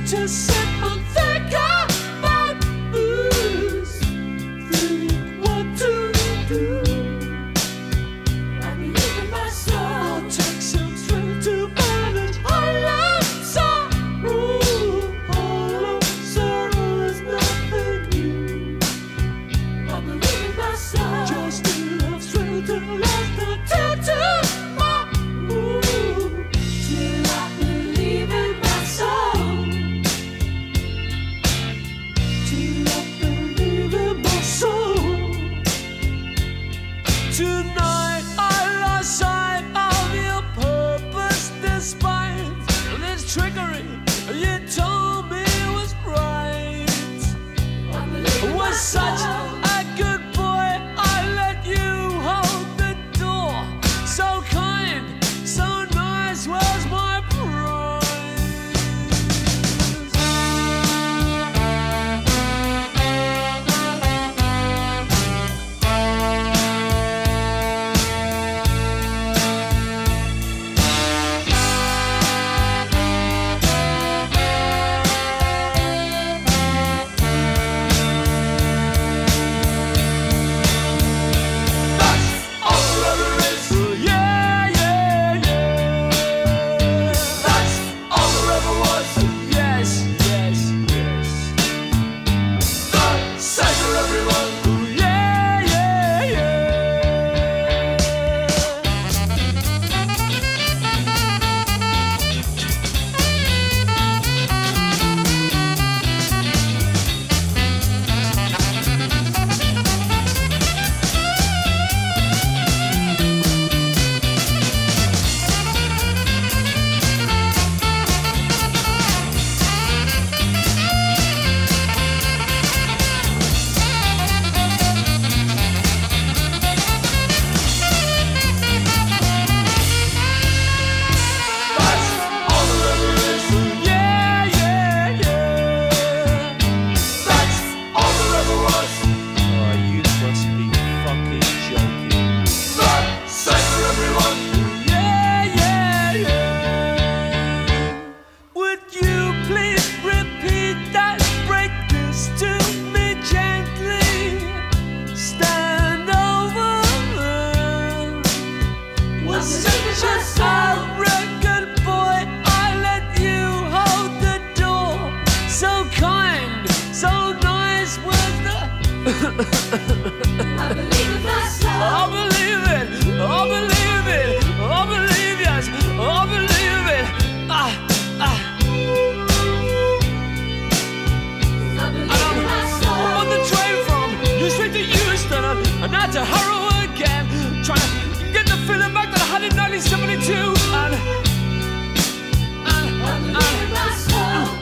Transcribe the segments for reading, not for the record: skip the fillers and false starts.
Just sit and think about this. Think what to do. I'm leaving my soul. I'll take some straight to bed and hollow sorrow. Hollow sorrow is nothing new. I'm leaving my soul. Just enough strength to last the tattoo. Till I believe in my soul. Till I believe in my soul. Tonight I lost sight of your purpose despite this trickery. You told me it was right. Was such a good boy. I let you hold the door. So kind, so nice was my prize. I believe in my soul. I believe it. I believe it. I believe yes. I believe it. I believe in my soul. I'm on the train from Houston to Houston and now to Harrow again, trying to get the feeling back that I had in 1972. I believe in my soul.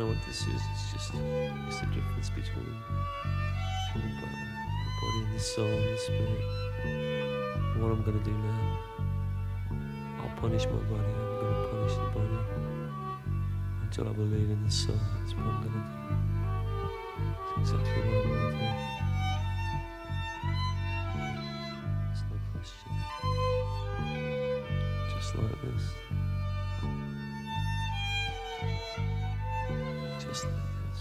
know what this is. It's just the difference between the body and the soul and the spirit. And what I'm gonna do now, I'll punish my body. I'm gonna punish the body until I believe in the soul. That's what I'm gonna do. That's exactly what I'm gonna do. There's no question. Just like this. Just like this.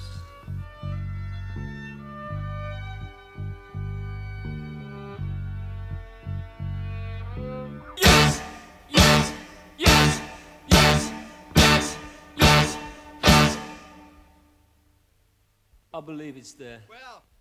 Yes! Yes! Yes! Yes! Yes! Yes! Yes! I believe it's there. Well,